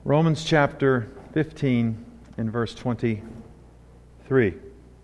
Romans chapter 15 and verse 23.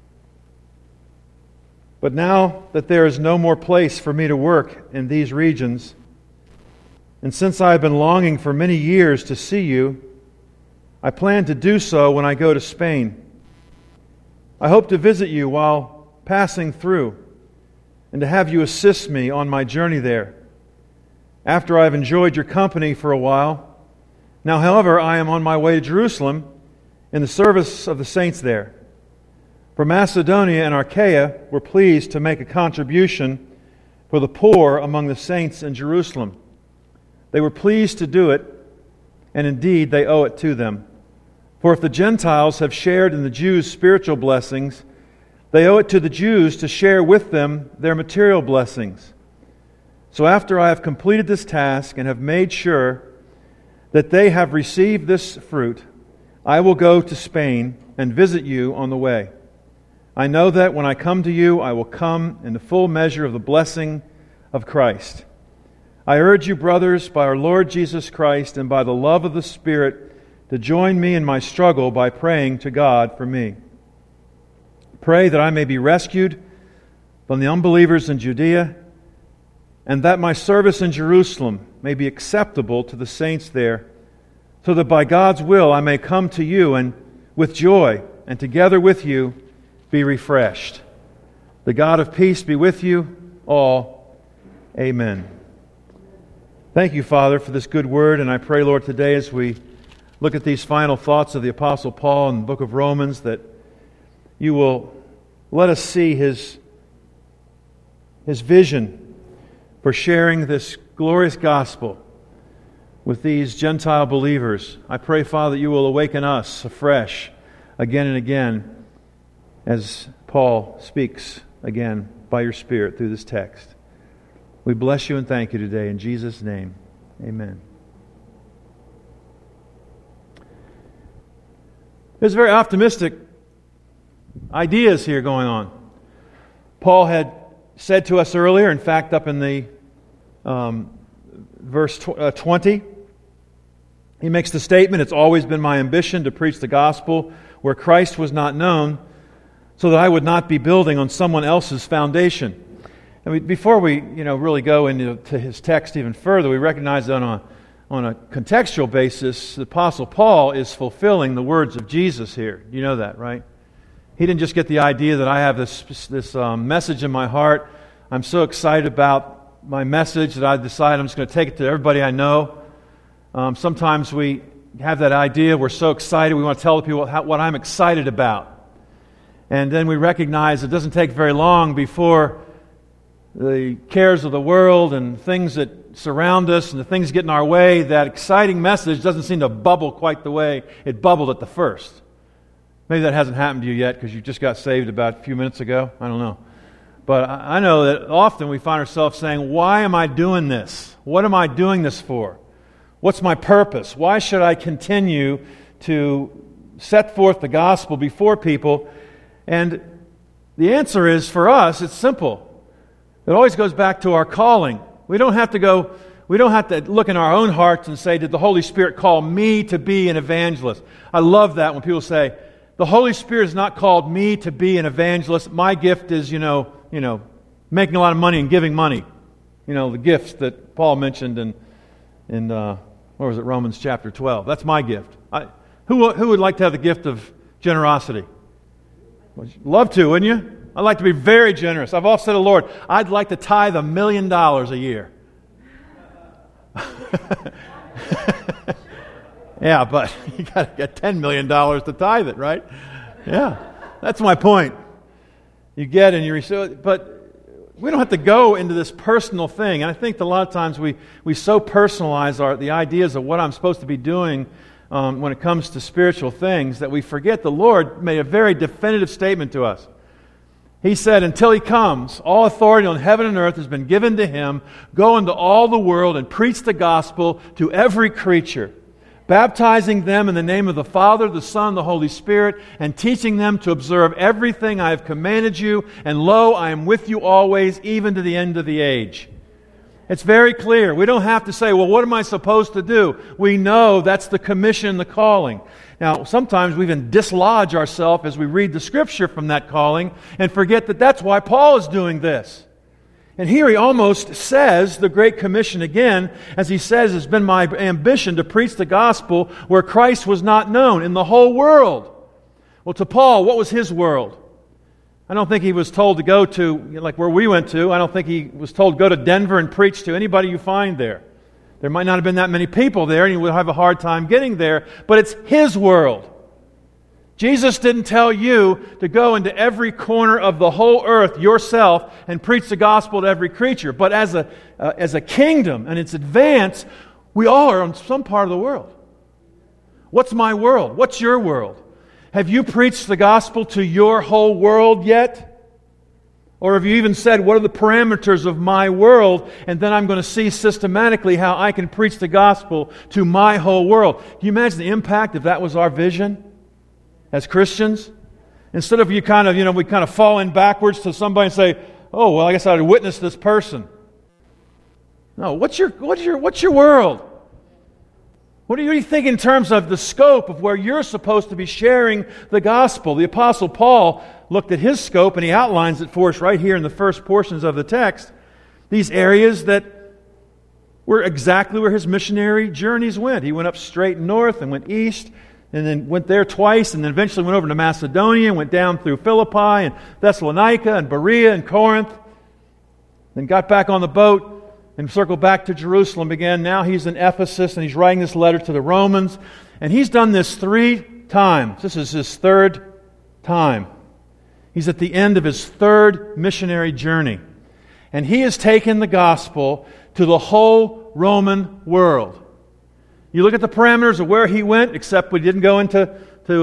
But now that there is no more place for me to work in these regions, and since I have been longing for many years to see you, I plan to do so when I go to Spain. I hope to visit you while passing through, and to have you assist me on my journey there, after I have enjoyed your company for a while. Now, however, I am on my way to Jerusalem in the service of the saints there. For Macedonia and Achaia were pleased to make a contribution for the poor among the saints in Jerusalem. They were pleased to do it, and indeed they owe it to them. For if the Gentiles have shared in the Jews' spiritual blessings, they owe it to the Jews to share with them their material blessings. So after I have completed this task and have made sure that they have received this fruit, I will go to Spain and visit you on the way. I know that when I come to you, I will come in the full measure of the blessing of Christ. I urge you, brothers, by our Lord Jesus Christ and by the love of the Spirit, to join me in my struggle by praying to God for me. Pray that I may be rescued from the unbelievers in Judea, and that my service in Jerusalem may be acceptable to the saints there, so that by God's will I may come to you and with joy, and together with you be refreshed. The God of peace be with you all. Amen. Thank you, Father, for this good word, and I pray, Lord, today as we look at these final thoughts of the Apostle Paul in the book of Romans, that you will let us see his vision for sharing this glorious gospel with these Gentile believers. I pray, Father, that you will awaken us afresh again and again as Paul speaks again by your Spirit through this text. We bless you and thank you today in Jesus' name. Amen. There's very optimistic ideas here going on. Paul had said to us earlier, in fact, up in the verse 20, he makes the statement, "It's always been my ambition to preach the gospel where Christ was not known, so that I would not be building on someone else's foundation." And before we really go into his text even further, we recognize that on a contextual basis, the Apostle Paul is fulfilling the words of Jesus here. You know that, right? He didn't just get the idea that I have this message in my heart. I'm so excited about my message that I decided I'm just going to take it to everybody I know. Sometimes we have that idea. We're so excited. We want to tell the people what I'm excited about. And then we recognize it doesn't take very long before the cares of the world and things that surround us and the things get in our way, that exciting message doesn't seem to bubble quite the way it bubbled at the first. Maybe that hasn't happened to you yet because you just got saved about a few minutes ago. I don't know. But I know that often we find ourselves saying, why am I doing this? What am I doing this for? What's my purpose? Why should I continue to set forth the gospel before people? And the answer is, for us, it's simple. It always goes back to our calling. We don't have to look in our own hearts and say, did the Holy Spirit call me to be an evangelist? I love that when people say, the Holy Spirit has not called me to be an evangelist. My gift is, making a lot of money and giving money. The gifts that Paul mentioned in Romans chapter 12. That's my gift. Who would like to have the gift of generosity? Love to, wouldn't you? I'd like to be very generous. I've often said to the Lord, I'd like to tithe $1 million a year. Yeah, but you got to get $10 million to tithe it, right? Yeah, that's my point. You get and you receive, but we don't have to go into this personal thing. And I think that a lot of times we so personalize the ideas of what I'm supposed to be doing when it comes to spiritual things that we forget the Lord made a very definitive statement to us. He said, until He comes, all authority on heaven and earth has been given to Him. Go into all the world and preach the gospel to every creature, baptizing them in the name of the Father, the Son, and the Holy Spirit, and teaching them to observe everything I have commanded you. And lo, I am with you always, even to the end of the age. It's very clear. We don't have to say, well, what am I supposed to do? We know that's the commission, the calling. Now, sometimes we even dislodge ourselves as we read the Scripture from that calling and forget that that's why Paul is doing this. And here he almost says the Great Commission again, as he says, it's been my ambition to preach the gospel where Christ was not known in the whole world. Well, to Paul, what was his world? I don't think he was told to go to, like where we went to, I don't think he was told to go to Denver and preach to anybody you find there. There might not have been that many people there, and he would have a hard time getting there, but it's his world. Jesus didn't tell you to go into every corner of the whole earth yourself and preach the gospel to every creature. But as a kingdom and its advance, we all are in some part of the world. What's my world? What's your world? Have you preached the gospel to your whole world yet? Or have you even said, what are the parameters of my world? And then I'm going to see systematically how I can preach the gospel to my whole world. Can you imagine the impact if that was our vision as Christians? Instead of we kind of fall in backwards to somebody and say, oh, well, I guess I would witness this person. No, what's your world? What do you think in terms of the scope of where you're supposed to be sharing the gospel? The Apostle Paul looked at his scope and he outlines it for us right here in the first portions of the text. These areas that were exactly where his missionary journeys went. He went up straight north and went east and then went there twice and then eventually went over to Macedonia and went down through Philippi and Thessalonica and Berea and Corinth. Then got back on the boat and circled back to Jerusalem again. Now he's in Ephesus and he's writing this letter to the Romans. And he's done this 3 times. This is his 3rd time. He's at the end of his 3rd missionary journey. And he has taken the gospel to the whole Roman world. You look at the parameters of where he went, except we didn't go into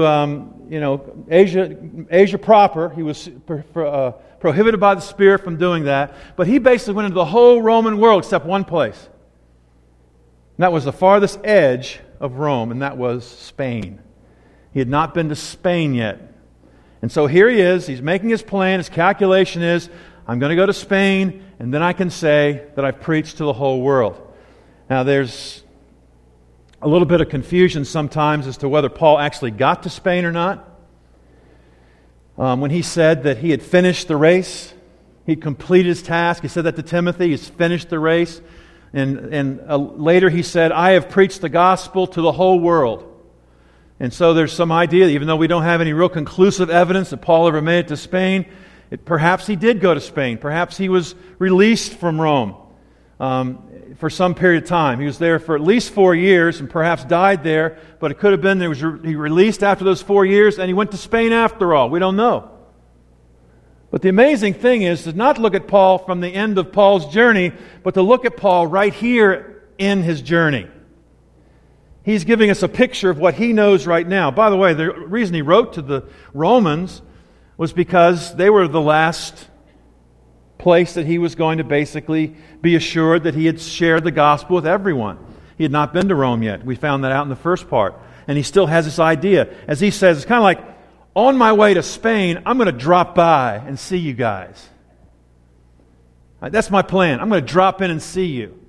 Asia proper. He was prohibited by the Spirit from doing that. But he basically went into the whole Roman world except one place. And that was the farthest edge of Rome, and that was Spain. He had not been to Spain yet. And so here he is. He's making his plan. His calculation is, I'm going to go to Spain, and then I can say that I've preached to the whole world. Now there's a little bit of confusion sometimes as to whether Paul actually got to Spain or not. When he said that he had finished the race, he'd completed his task. He said that to Timothy, he's finished the race. And later he said, I have preached the gospel to the whole world. And so there's some idea, even though we don't have any real conclusive evidence that Paul ever made it to Spain, perhaps he did go to Spain. Perhaps he was released from Rome for some period of time. He was there for at least 4 years and perhaps died there, but it could have been he released after those 4 years and he went to Spain after all. We don't know. But the amazing thing is to not look at Paul from the end of Paul's journey, but to look at Paul right here in his journey. He's giving us a picture of what he knows right now. By the way, the reason he wrote to the Romans was because they were the last place that he was going to basically be assured that he had shared the gospel with everyone. He had not been to Rome yet. We found that out in the first part. And he still has this idea. As he says, it's kind of like, on my way to Spain, I'm going to drop by and see you guys. That's my plan. I'm going to drop in and see you.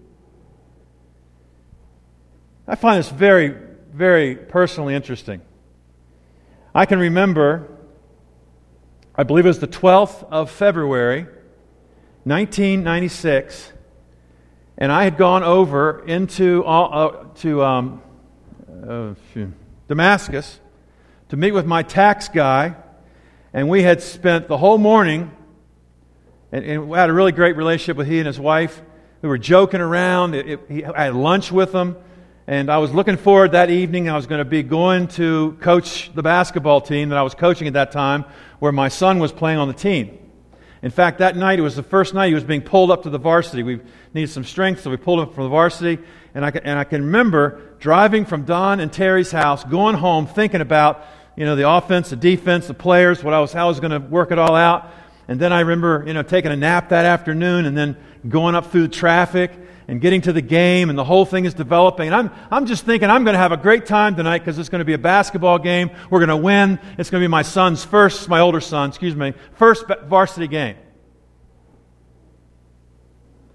I find this very, very personally interesting. I can remember, I believe it was the 12th of February, 1996, and I had gone over into Damascus to meet with my tax guy, and we had spent the whole morning, and we had a really great relationship with he and his wife. We were joking around. I had lunch with them, and I was looking forward that evening. I was going to be going to coach the basketball team that I was coaching at that time, where my son was playing on the team. In fact, that night, it was the first night he was being pulled up to the varsity. We needed some strength, so we pulled him from the varsity. And I can remember driving from Don and Terry's house, going home, thinking about the offense, the defense, the players, how I was going to work it all out. And then I remember taking a nap that afternoon and then going up through the traffic and getting to the game, and the whole thing is developing. And I'm just thinking I'm going to have a great time tonight because it's going to be a basketball game. We're going to win. It's going to be my older son's first varsity game.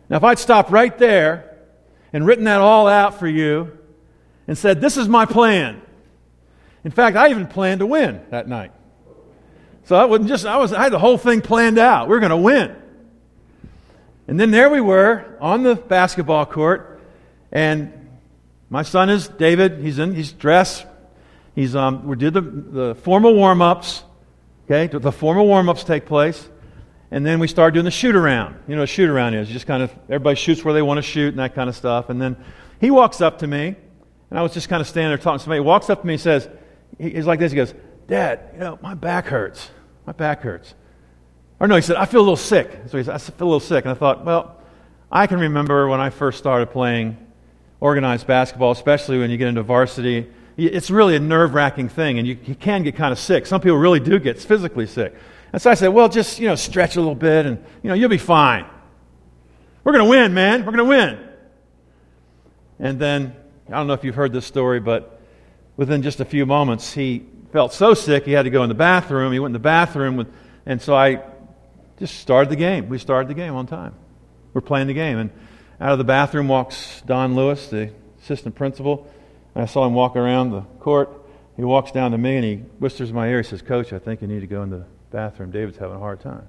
Now, if I'd stopped right there and written that all out for you and said, this is my plan. In fact, I even planned to win that night. So I had the whole thing planned out. We were going to win. And then there we were on the basketball court, and my son is David. He's dressed. We did the formal warm-ups. Okay, the formal warm-ups take place. And then we started doing the shoot-around. You know what a shoot-around is. You just kind of, everybody shoots where they want to shoot and that kind of stuff. And then he walks up to me, and I was just kind of standing there talking to somebody. He walks up to me and says, he's like this, he goes, Dad, my back hurts. My back hurts. Or no, he said, I feel a little sick. So he said, I feel a little sick. And I thought, well, I can remember when I first started playing organized basketball, especially when you get into varsity. It's really a nerve-wracking thing, and you can get kind of sick. Some people really do get physically sick. And so I said, well, just, stretch a little bit, and, you'll be fine. We're going to win, man. We're going to win. And then, I don't know if you've heard this story, but within just a few moments, he felt so sick, he had to go in the bathroom. He went in the bathroom, and so I just started the game. We started the game on time. We're playing the game. And out of the bathroom walks Don Lewis, the assistant principal. And I saw him walk around the court. He walks down to me, and he whispers in my ear. He says, Coach, I think you need to go in the bathroom. David's having a hard time.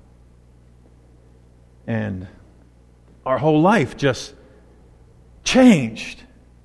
And our whole life just changed.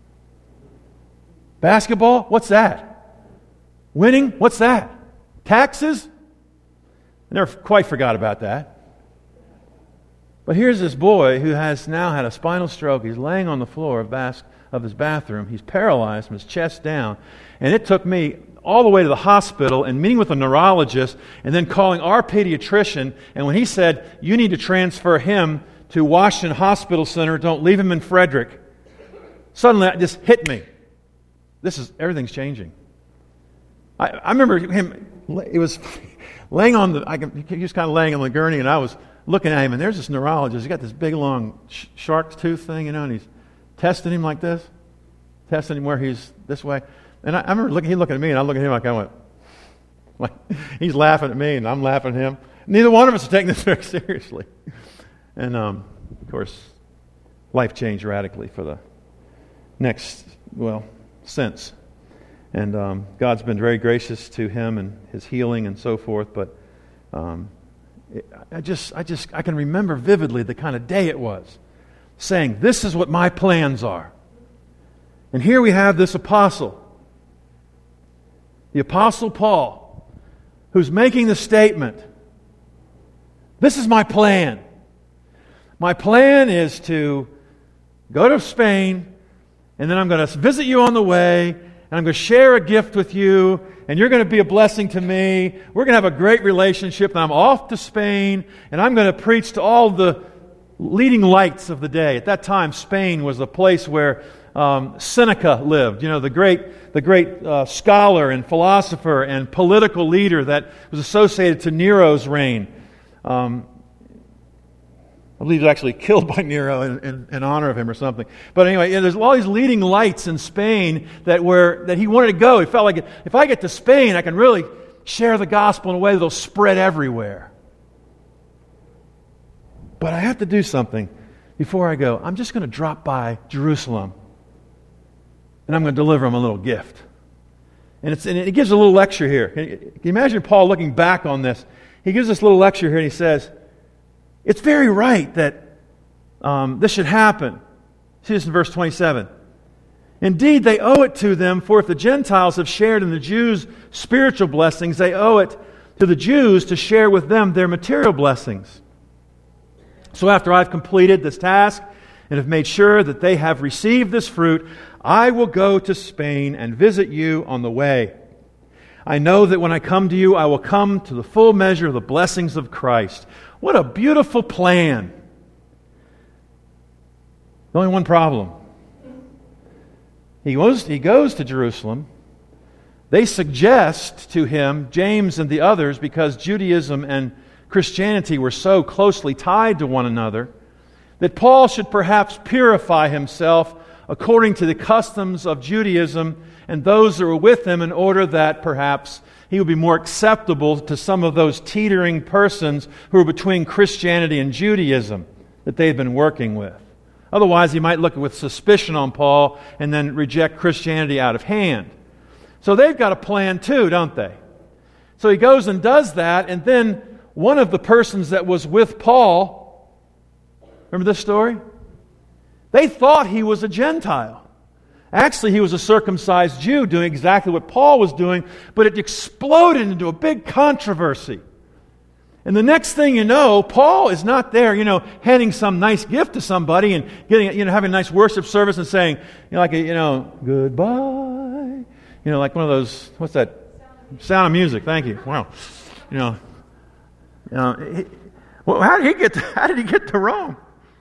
Basketball? What's that? Winning? What's that? Taxes? I never quite forgot about that. But here's this boy who has now had a spinal stroke. He's laying on the floor of his bathroom. He's paralyzed from his chest down. And it took me all the way to the hospital and meeting with a neurologist and then calling our pediatrician. And when he said, you need to transfer him to Washington Hospital Center, don't leave him in Frederick, suddenly it just hit me. Everything's changing. I remember him, it was laying on he was kind of laying on the gurney, and I was looking at him, and there's this neurologist. He's got this big, long shark tooth thing, and he's testing him like this, testing him where he's this way. And I remember he looking at me, and I look at him like I went, like he's laughing at me, and I'm laughing at him. Neither one of us are taking this very seriously. And, of course, life changed radically for the next, since. And God's been very gracious to him and his healing and so forth. But I can remember vividly the kind of day it was, saying, this is what my plans are. And here we have this apostle, the Apostle Paul, who's making the statement, this is my plan. My plan is to go to Spain, and then I'm going to visit you on the way, and I'm going to share a gift with you, and you're going to be a blessing to me. We're going to have a great relationship, and I'm off to Spain, and I'm going to preach to all the leading lights of the day. At that time, Spain was the place where Seneca lived, the great scholar and philosopher and political leader that was associated to Nero's reign. I believe he was actually killed by Nero in honor of him or something. But anyway, there's all these leading lights in Spain that he wanted to go. He felt like, if I get to Spain, I can really share the gospel in a way that'll spread everywhere. But I have to do something before I go. I'm just going to drop by Jerusalem, and I'm going to deliver him a little gift. And it gives a little lecture here. Can you imagine Paul looking back on this? He gives this little lecture here, and he says, it's very right that this should happen. See this in verse 27. Indeed, they owe it to them, for if the Gentiles have shared in the Jews' spiritual blessings, they owe it to the Jews to share with them their material blessings. So after I've completed this task and have made sure that they have received this fruit, I will go to Spain and visit you on the way. I know that when I come to you, I will come to the full measure of the blessings of Christ. What a beautiful plan. The only one problem. He goes to Jerusalem. They suggest to him, James and the others, because Judaism and Christianity were so closely tied to one another, that Paul should perhaps purify himself according to the customs of Judaism and those that were with him, in order that perhaps he would be more acceptable to some of those teetering persons who were between Christianity and Judaism. that they've been working with. Otherwise, he might look with suspicion on Paul and then reject Christianity out of hand. So they've got a plan too, don't they? So he goes and does that, and then one of the persons that was with Paul, remember this story? They thought he was a Gentile. Actually, he was a circumcised Jew doing exactly what Paul was doing, but it exploded into a big controversy. And the next thing you know, Paul is not there, handing some nice gift to somebody and getting, having a nice worship service and saying, goodbye. Like one of those, what's that? Sound of Music. Thank you. Wow. How did he get to Rome?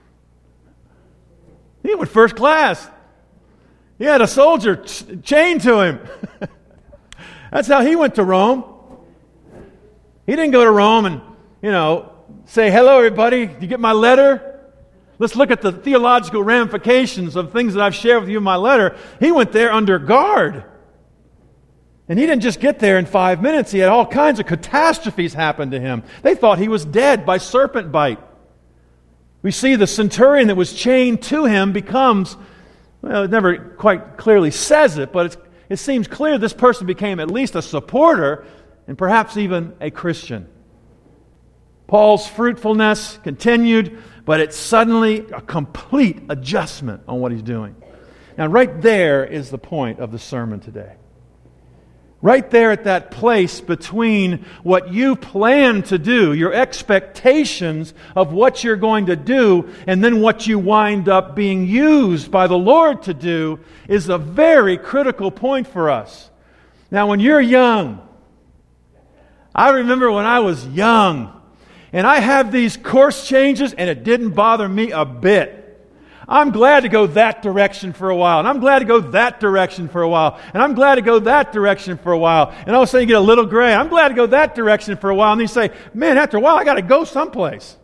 He went first class. He had a soldier chained to him. That's how he went to Rome. He didn't go to Rome and, say, hello, everybody. Did you get my letter? Let's look at the theological ramifications of things that I've shared with you in my letter. He went there under guard. And he didn't just get there in 5 minutes. He had all kinds of catastrophes happen to him. They thought he was dead by serpent bite. We see the centurion that was chained to him becomes, it never quite clearly says it, but it seems clear this person became at least a supporter and perhaps even a Christian. Paul's fruitfulness continued, but it's suddenly a complete adjustment on what he's doing. Now, right there is the point of the sermon today. Right there at that place between what you plan to do, your expectations of what you're going to do, and then what you wind up being used by the Lord to do, is a very critical point for us. Now, when you're young, I remember when I was young, and I had these course changes, and it didn't bother me a bit. I'm glad to go that direction for a while, and I'm glad to go that direction for a while, and I'm glad to go that direction for a while, and all of a sudden you get a little gray. I'm glad to go that direction for a while, and then you say, man, after a while I got to go someplace.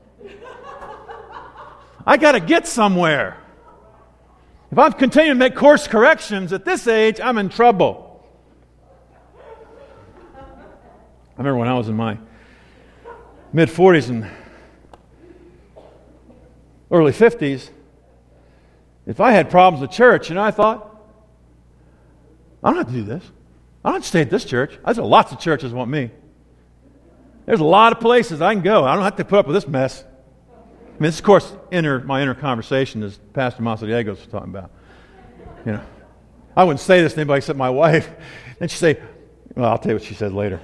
I got to get somewhere. If I'm continuing to make course corrections at this age, I'm in trouble. I remember when I was in my mid-40s and early 50s, if I had problems with church, I thought, I don't have to do this. I don't have to stay at this church. There's lots of churches want me. There's a lot of places I can go. I don't have to put up with this mess. This, of course, my inner conversation as Pastor Masadiego was talking about. I wouldn't say this to anybody except my wife. And she'd say, well, I'll tell you what she said later.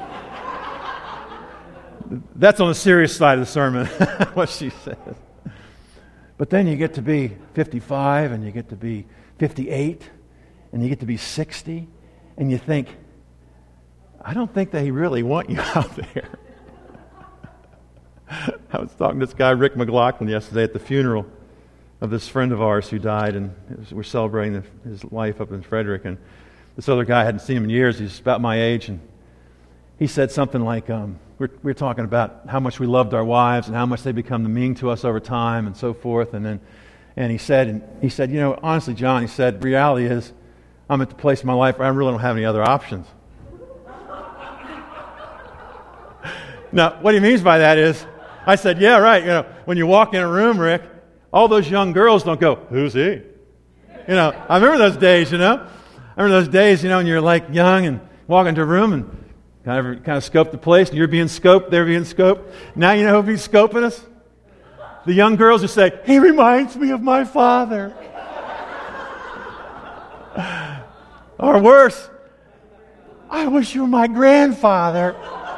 That's on the serious side of the sermon, what she says. But then you get to be 55, and you get to be 58, and you get to be 60, and you think, I don't think they really want you out there. I was talking to this guy, Rick McLaughlin, yesterday at the funeral of this friend of ours who died, and we're celebrating his life up in Frederick, and this other guy, I hadn't seen him in years. He's about my age, and he said something like, we're talking about how much we loved our wives and how much they become mean to us over time and so forth. And he said, honestly, John, he said, reality is I'm at the place in my life where I really don't have any other options. Now, what he means by that is, I said, yeah, right. When you walk in a room, Rick, all those young girls don't go, who's he? I remember those days, I remember those days, when you're like young and walk into a room and kind of scope the place, and you're being scoped, they're being scoped. Now you know who'll be scoping us? The young girls who say, he reminds me of my father. Or worse, I wish you were my grandfather.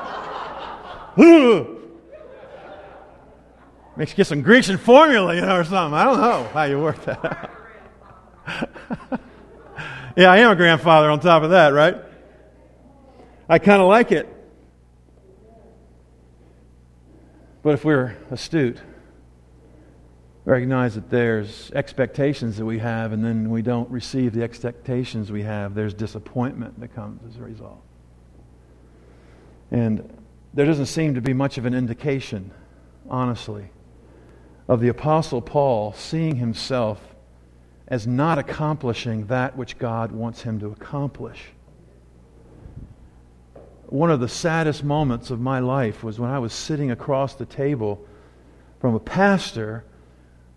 Makes you get some Grecian formula, or something. I don't know how you work that out. Yeah, I am a grandfather on top of that, right? I kind of like it. But if we're astute, recognize that there's expectations that we have, and then we don't receive the expectations we have, there's disappointment that comes as a result. And there doesn't seem to be much of an indication, honestly, of the Apostle Paul seeing himself as not accomplishing that which God wants him to accomplish. One of the saddest moments of my life was when I was sitting across the table from a pastor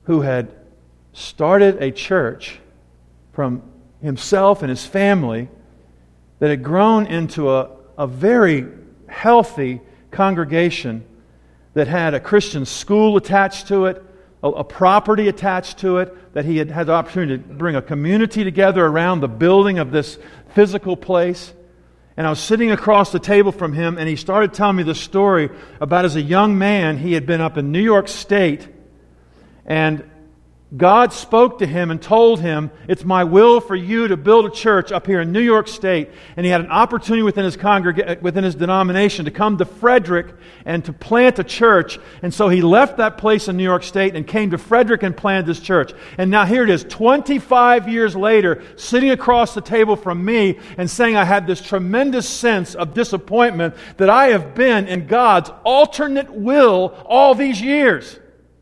who had started a church from himself and his family that had grown into a very healthy congregation that had a Christian school attached to it, a property attached to it, that he had had the opportunity to bring a community together around the building of this physical place. And I was sitting across the table from him, and he started telling me the story about, as a young man, he had been up in New York State, and God spoke to him and told him, "It's my will for you to build a church up here in New York State." And he had an opportunity within his denomination to come to Frederick and to plant a church. And so he left that place in New York State and came to Frederick and planted this church. And now here it is, 25 years later, sitting across the table from me and saying, I had this tremendous sense of disappointment that I have been in God's alternate will all these years.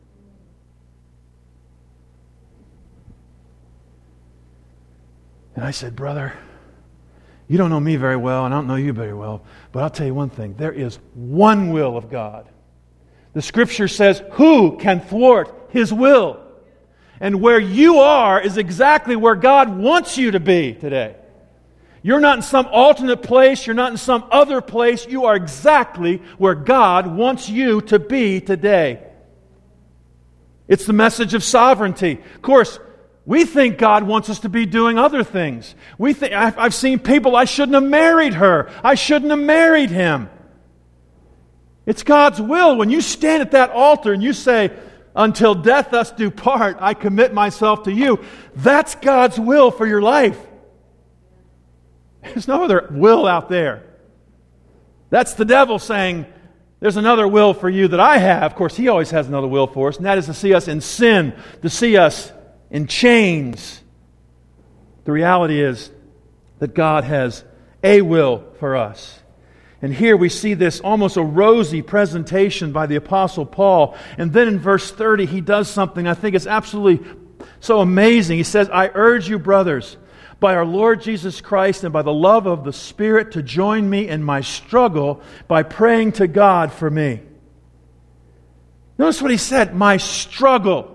And I said, "Brother, you don't know me very well, and I don't know you very well, but I'll tell you one thing. There is one will of God. The Scripture says, who can thwart His will? And where you are is exactly where God wants you to be today. You're not in some alternate place. You're not in some other place. You are exactly where God wants you to be today." It's the message of sovereignty. Of course, we think God wants us to be doing other things. I've seen people, I shouldn't have married her. I shouldn't have married him. It's God's will. When you stand at that altar and you say, "Until death us do part, I commit myself to you," that's God's will for your life. There's no other will out there. That's the devil saying, "There's another will for you that I have." Of course, he always has another will for us, and that is to see us in sin, to see us in chains. The reality is that God has a will for us. And here we see this almost a rosy presentation by the Apostle Paul. And then in verse 30, he does something I think is absolutely so amazing. He says, "I urge you, brothers, by our Lord Jesus Christ and by the love of the Spirit, to join me in my struggle by praying to God for me." Notice what he said, my struggle.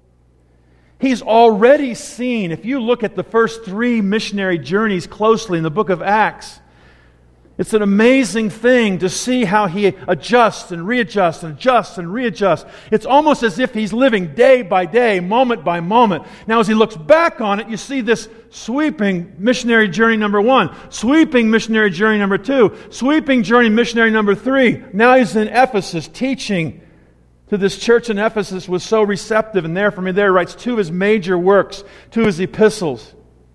He's already seen, if you look at the first 3 missionary journeys closely in the book of Acts, it's an amazing thing to see how he adjusts and readjusts and adjusts and readjusts. It's almost as if he's living day by day, moment by moment. Now, as he looks back on it, you see this sweeping missionary journey number 1, sweeping missionary journey number 2, sweeping journey missionary number 3. Now he's in Ephesus teaching to this church in Ephesus, was so receptive, and there he writes 2 of his major works, 2 of his epistles.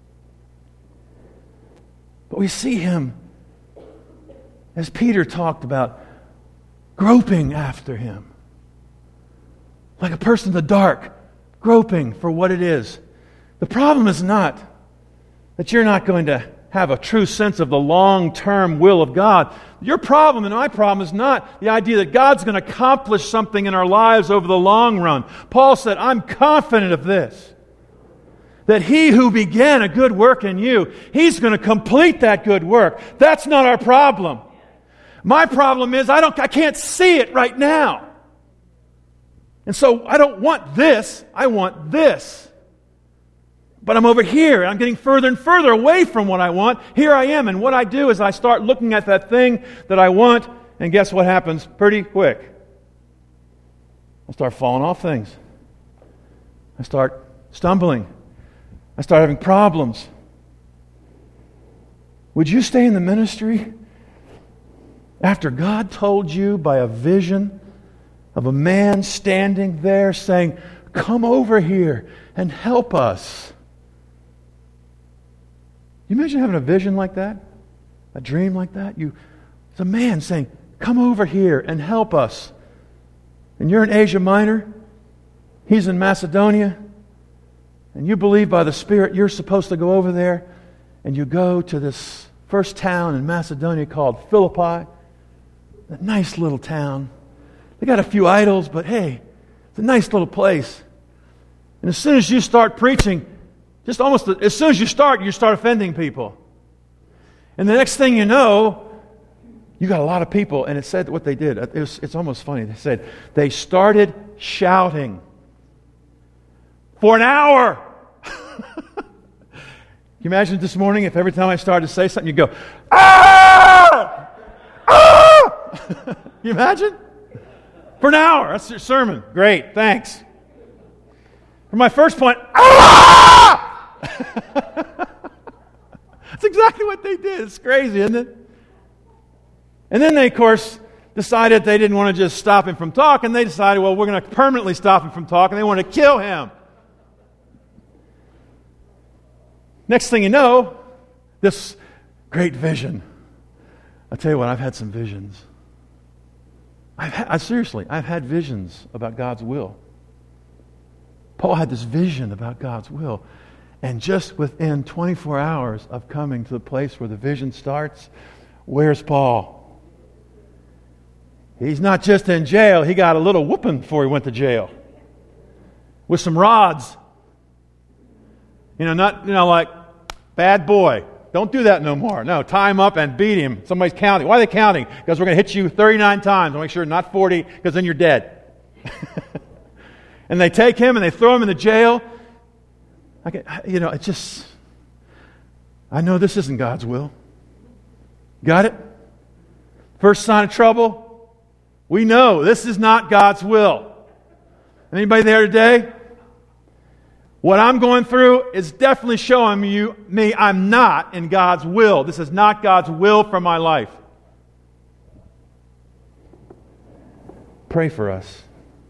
But we see him, as Peter talked about, groping after him. Like a person in the dark, groping for what it is. The problem is not that you're not going to have a true sense of the long-term will of God. Your problem and my problem is not the idea that God's going to accomplish something in our lives over the long run. Paul said, "I'm confident of this, that He who began a good work in you, He's going to complete that good work." That's not our problem. My problem is I can't see it right now. And so I don't want this, I want this. But I'm over here, and I'm getting further and further away from what I want. Here I am, and what I do is I start looking at that thing that I want, and guess what happens pretty quick? I start falling off things. I start stumbling. I start having problems. Would you stay in the ministry after God told you by a vision of a man standing there saying, "Come over here and help us"? You imagine having a vision like that? A dream like that? It's a man saying, "Come over here and help us." And you're in Asia Minor. He's in Macedonia. And you believe by the Spirit you're supposed to go over there. And you go to this first town in Macedonia called Philippi. A nice little town. They got a few idols, but hey, it's a nice little place. And as soon as you start preaching, just almost as soon as you start offending people. And the next thing you know, you got a lot of people, and it said what they did. It's almost funny. They said they started shouting. For an hour. Can you imagine this morning if every time I started to say something, you'd go, ah! Ah! Can you imagine? For an hour. That's your sermon. Great, thanks. For my first point, ah! That's exactly what they did. It's crazy, isn't it? And then they, of course, decided they didn't want to just stop him from talking. They decided, well, we're going to permanently stop him from talking. They wanted to kill him. Next thing you know, this great vision. I'll tell you what, I've had some visions. Seriously, I've had visions about God's will. Paul had this vision about God's will. And just within 24 hours of coming to the place where the vision starts, where's Paul? He's not just in jail. He got a little whooping before he went to jail. With some rods. Not like, bad boy. Don't do that no more. No, tie him up and beat him. Somebody's counting. Why are they counting? Because we're going to hit you 39 times. I'll make sure not 40, because then you're dead. And they take him and they throw him in the jail. I know this isn't God's will. Got it? First sign of trouble. We know this is not God's will. Anybody there today? What I'm going through is definitely showing me I'm not in God's will. This is not God's will for my life. Pray for us.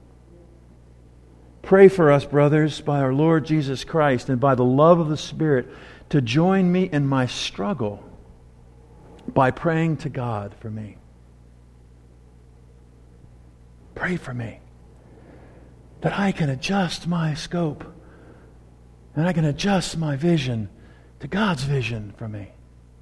Pray for us, brothers, by our Lord Jesus Christ and by the love of the Spirit, to join me in my struggle by praying to God for me. Pray for me that I can adjust my scope and I can adjust my vision to God's vision for me.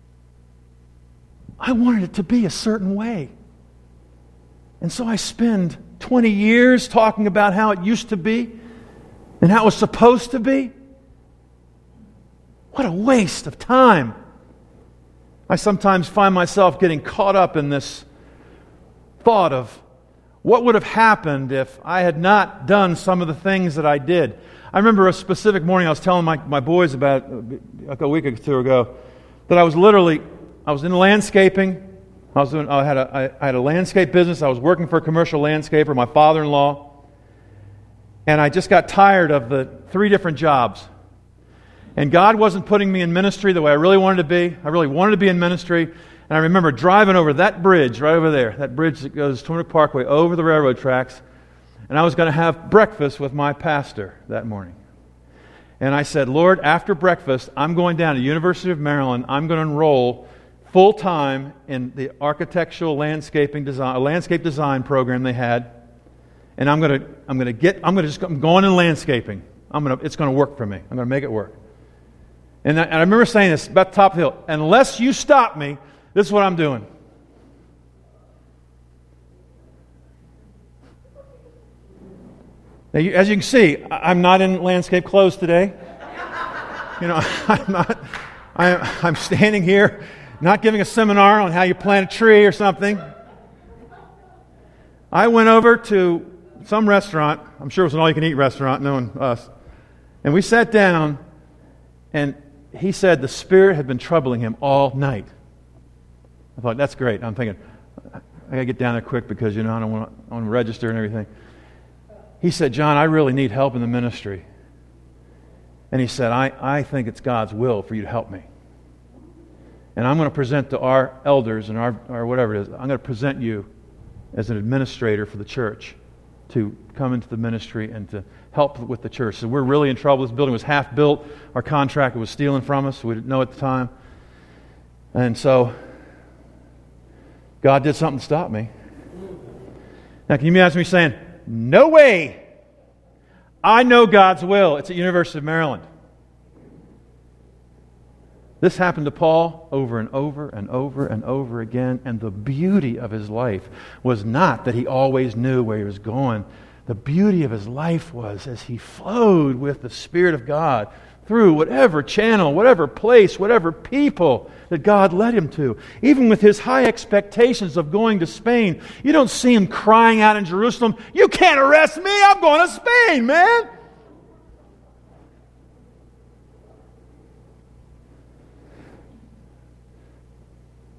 I wanted it to be a certain way. And so I spend 20 years talking about how it used to be and how it was supposed to be. What a waste of time. I sometimes find myself getting caught up in this thought of what would have happened if I had not done some of the things that I did. I remember a specific morning I was telling my boys about a week or two ago that I was in landscaping. I had a landscape business. I was working for a commercial landscaper, my father-in-law. And I just got tired of the 3 different jobs. And God wasn't putting me in ministry the way I really wanted to be. I really wanted to be in ministry. And I remember driving over that bridge right over there, that bridge that goes Tornwick Parkway over the railroad tracks. And I was going to have breakfast with my pastor that morning. And I said, Lord, after breakfast, I'm going down to the University of Maryland. I'm going to enroll full-time in the architectural landscape design program they had. And I'm going in landscaping. It's going to work for me. I'm going to make it work. And I remember saying this about the top of the hill. Unless you stop me, this is what I'm doing. Now, as you can see, I'm not in landscape clothes today. I'm standing here, not giving a seminar on how you plant a tree or something. I went over to some restaurant. I'm sure it was an all-you-can-eat restaurant, knowing us. And we sat down, and he said the Spirit had been troubling him all night. I thought, that's great. I'm thinking, I got to get down there quick because, I don't want to register and everything. He said, John, I really need help in the ministry. And he said, I think it's God's will for you to help me. And I'm going to present to our elders and our whatever it is, I'm going to present you as an administrator for the church to come into the ministry and to help with the church. So we're really in trouble. This building was half built. Our contractor was stealing from us. We didn't know at the time. And so God did something to stop me. Now, can you imagine me saying, no way! I know God's will. It's at University of Maryland. This happened to Paul over and over and over and over again, and the beauty of his life was not that he always knew where he was going. The beauty of his life was as he flowed with the Spirit of God through whatever channel, whatever place, whatever people that God led him to. Even with his high expectations of going to Spain, you don't see him crying out in Jerusalem, "You can't arrest me, I'm going to Spain, man!"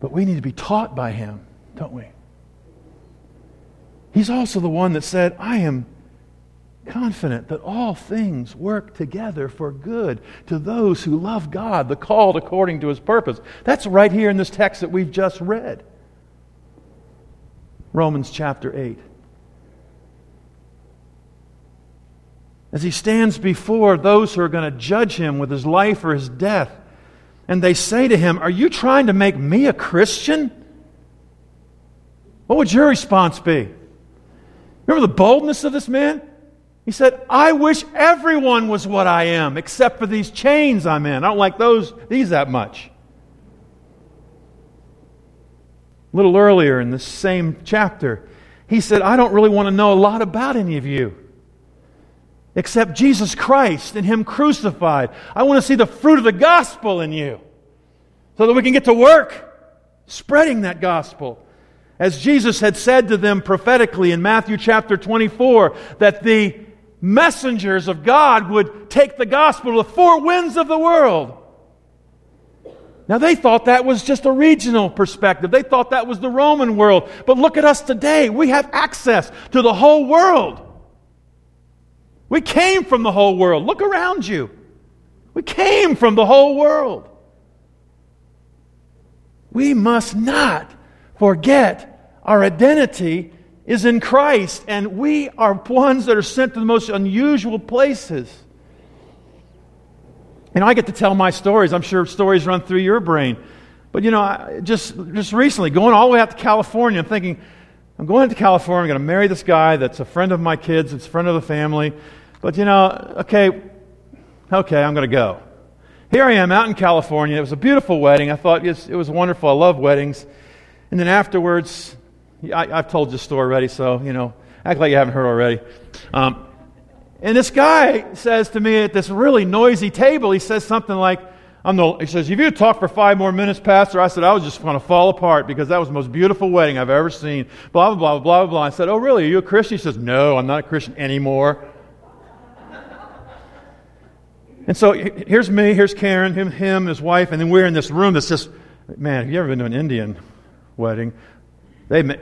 But we need to be taught by Him, don't we? He's also the one that said, I am confident that all things work together for good to those who love God, the called according to His purpose. That's right here in this text that we've just read. Romans chapter 8. As He stands before those who are going to judge Him with His life or His death, and they say to Him, are you trying to make me a Christian? What would your response be? Remember the boldness of this man? He said, I wish everyone was what I am, except for these chains I'm in. I don't like these that much. A little earlier in this same chapter, he said, I don't really want to know a lot about any of you, except Jesus Christ and Him crucified. I want to see the fruit of the gospel in you, so that we can get to work spreading that gospel. As Jesus had said to them prophetically in Matthew chapter 24, that the messengers of God would take the gospel to the four winds of the world. Now they thought that was just a regional perspective. They thought that was the Roman world. But look at us today. We have access to the whole world. We came from the whole world. Look around you. We came from the whole world. We must not forget our identity is in Christ, and we are ones that are sent to the most unusual places. And I get to tell my stories. I'm sure stories run through your brain. But just recently, going all the way out to California, I'm thinking, I'm going to California, I'm going to marry this guy that's a friend of my kids, it's a friend of the family. But okay, I'm going to go. Here I am out in California. It was a beautiful wedding. I thought it was wonderful. I love weddings. And then afterwards, I've told this story already, so, act like you haven't heard already. And this guy says to me at this really noisy table, he says something like, he says, if you talk for 5 more minutes, Pastor, I said, I was just going to fall apart because that was the most beautiful wedding I've ever seen. Blah, blah, blah, blah, blah. I said, oh, really? Are you a Christian? He says, no, I'm not a Christian anymore. And so here's me, here's Karen, him, his wife, and then we're in this room that's just, man, have you ever been to an Indian wedding? Everybody's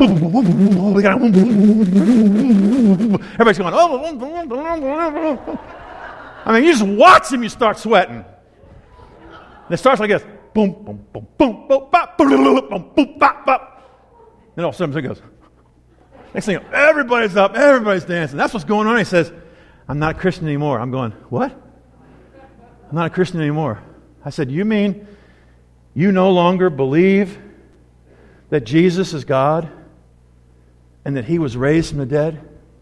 going, oh. I mean, you just watch them, you start sweating. And it starts like this. Boom, boom, boom, boom, boom, bop, boom, boom, boom, bop, bop. Then all of a sudden it goes. Next thing you know, everybody's up, everybody's dancing. That's what's going on. He says, I'm not a Christian anymore. I'm going, what? I'm not a Christian anymore. I said, you mean you no longer believe that Jesus is God and that He was raised from the dead?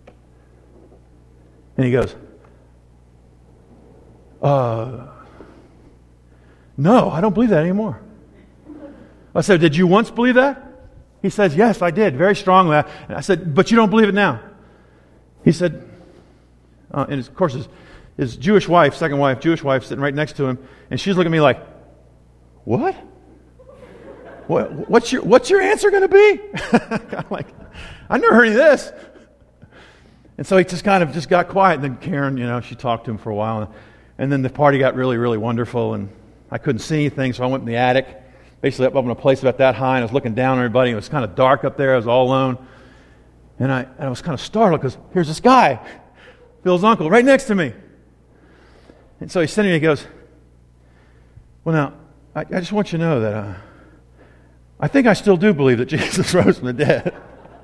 And he goes, no, I don't believe that anymore. I said, did you once believe that? He says, yes, I did, very strongly. And I said, but you don't believe it now? He said, and of course his Jewish wife, second wife, Jewish wife, sitting right next to him, and she's looking at me like, what? What's your answer going to be? I'm like, I never heard of this. And so he just kind of got quiet. And then Karen, she talked to him for a while. And then the party got really, really wonderful. And I couldn't see anything, so I went in the attic, basically up in a place about that high. And I was looking down on everybody. It was kind of dark up there. I was all alone. And I was kind of startled because here's this guy, Bill's uncle, right next to me. And so he's sitting there and he goes, well, now, I just want you to know that I think I still do believe that Jesus rose from the dead.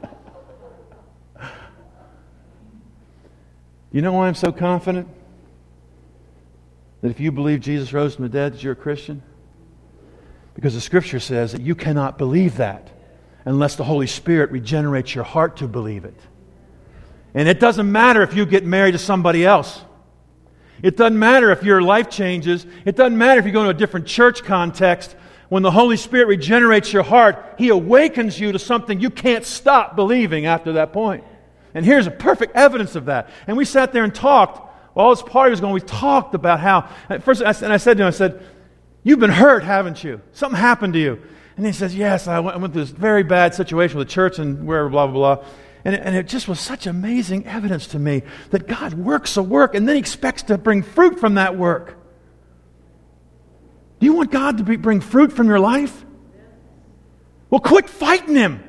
You know why I'm so confident that if you believe Jesus rose from the dead, that you're a Christian? Because the Scripture says that you cannot believe that unless the Holy Spirit regenerates your heart to believe it. And it doesn't matter if you get married to somebody else. It doesn't matter if your life changes. It doesn't matter if you go to a different church context. When the Holy Spirit regenerates your heart, He awakens you to something you can't stop believing after that point. And here's a perfect evidence of that. And we sat there and talked. While this party was going, we talked about how... At first, I said to him, you've been hurt, haven't you? Something happened to you. And he says, yes, I went through this very bad situation with the church and wherever, blah, blah, blah. And it just was such amazing evidence to me that God works a work and then He expects to bring fruit from that work. Do you want God to bring fruit from your life? Well, quit fighting him.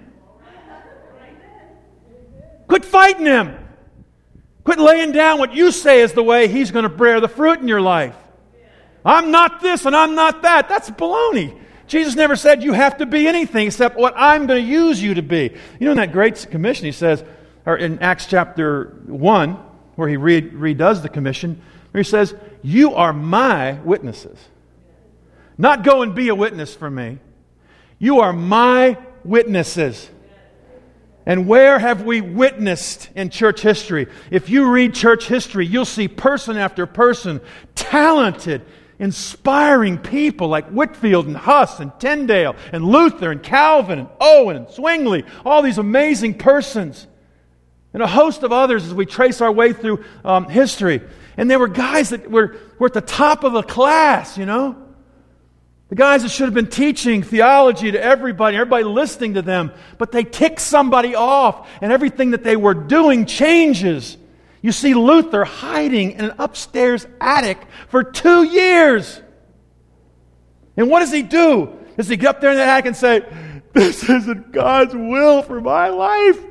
Quit fighting him. Quit laying down what you say is the way he's going to bear the fruit in your life. I'm not this and I'm not that. That's baloney. Jesus never said you have to be anything except what I'm going to use you to be. You know, in that Great Commission, he says, or in Acts chapter 1, where he redoes the commission, where he says, you are my witnesses. Not go and be a witness for me. You are my witnesses. And where have we witnessed in church history? If you read church history, you'll see person after person, talented, inspiring people like Whitefield and Huss and Tyndale and Luther and Calvin and Owen and Zwingli, all these amazing persons. And a host of others as we trace our way through history. And there were guys that were at the top of the class, you know. The guys that should have been teaching theology to everybody listening to them, but they tick somebody off, and everything that they were doing changes. You see Luther hiding in an upstairs attic for 2 years. And what does he do? Does he get up there in the attic and say, this isn't God's will for my life?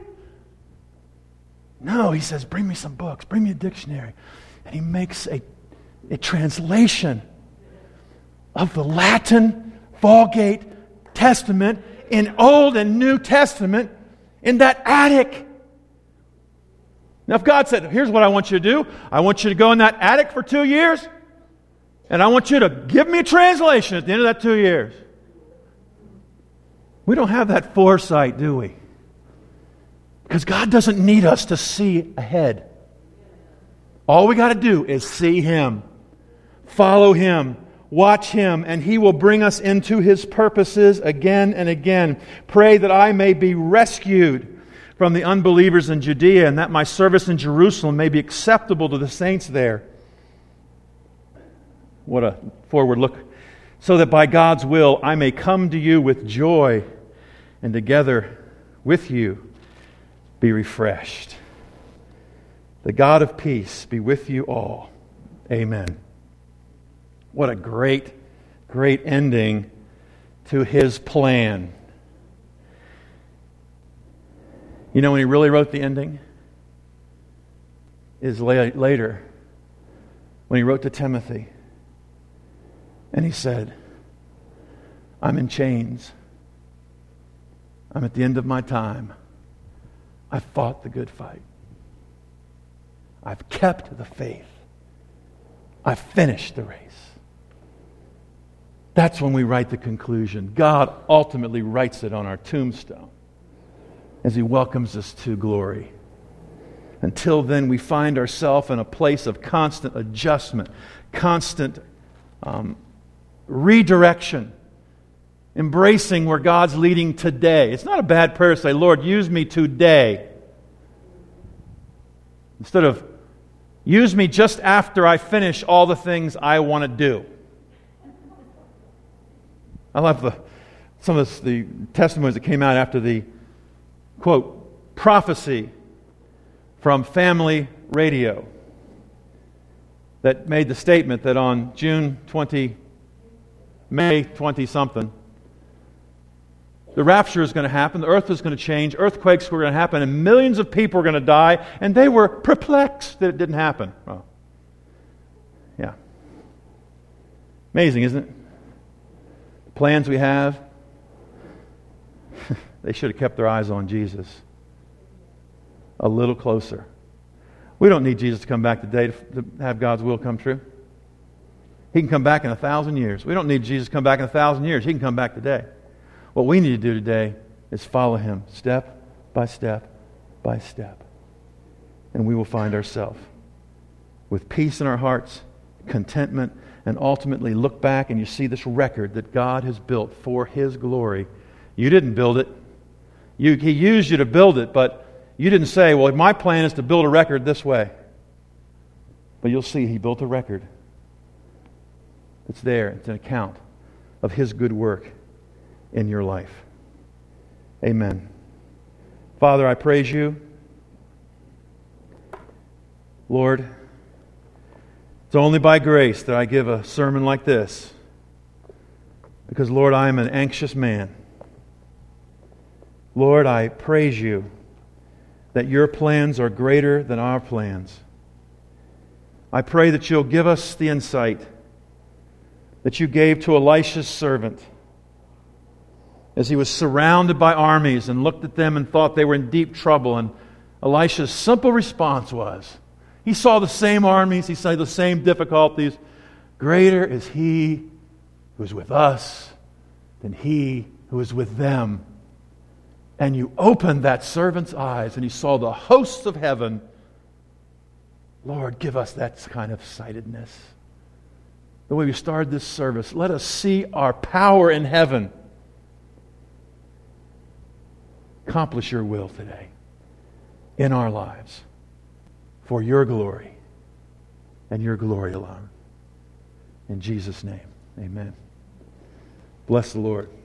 No, he says, bring me some books, bring me a dictionary. And he makes a translation of the Latin Vulgate Testament in Old and New Testament in that attic. Now, if God said, here's what I want you to do. I want you to go in that attic for 2 years, and I want you to give me a translation at the end of that 2 years. We don't have that foresight, do we? Because God doesn't need us to see ahead. All we got to do is see Him, follow Him, watch Him, and He will bring us into His purposes again and again. Pray that I may be rescued from the unbelievers in Judea, and that my service in Jerusalem may be acceptable to the saints there. What a forward look. So that by God's will I may come to you with joy, and together with you be refreshed. The God of peace be with you all. Amen. What a great, great ending to His plan. You know when He really wrote the ending? Is later, when He wrote to Timothy. And he said, I'm in chains. I'm at the end of my time. I've fought the good fight. I've kept the faith. I've finished the race. That's when we write the conclusion. God ultimately writes it on our tombstone as He welcomes us to glory. Until then, we find ourselves in a place of constant adjustment, constant redirection, embracing where God's leading today. It's not a bad prayer to say, Lord, use me today. Instead of, use me just after I finish all the things I want to do. I love some of the testimonies that came out after the, quote, prophecy from Family Radio that made the statement that on May 20-something, the rapture is going to happen, the earth is going to change, earthquakes were going to happen, and millions of people were going to die, and they were perplexed that it didn't happen. Well, yeah. Amazing, isn't it? The plans we have, they should have kept their eyes on Jesus a little closer. We don't need Jesus to come back today to have God's will come true. He can come back in 1,000 years. We don't need Jesus to come back in 1,000 years. He can come back today. What we need to do today is follow Him step by step by step. And we will find ourselves with peace in our hearts, contentment, and ultimately look back and you see this record that God has built for His glory. You didn't build it. He used you to build it, but you didn't say, well, my plan is to build a record this way. But you'll see He built a record. It's there. It's an account of His good work in your life. Amen. Father, I praise You. Lord, it's only by grace that I give a sermon like this. Because, Lord, I am an anxious man. Lord, I praise you that your plans are greater than our plans. I pray that you'll give us the insight that you gave to Elisha's servant as he was surrounded by armies and looked at them and thought they were in deep trouble. And Elisha's simple response was, he saw the same armies, he saw the same difficulties. Greater is he who is with us than he who is with them. And you opened that servant's eyes and he saw the hosts of heaven. Lord, give us that kind of sightedness. The way we started this service, let us see our power in heaven. Accomplish your will today in our lives for your glory and your glory alone. In Jesus' name, amen. Bless the Lord.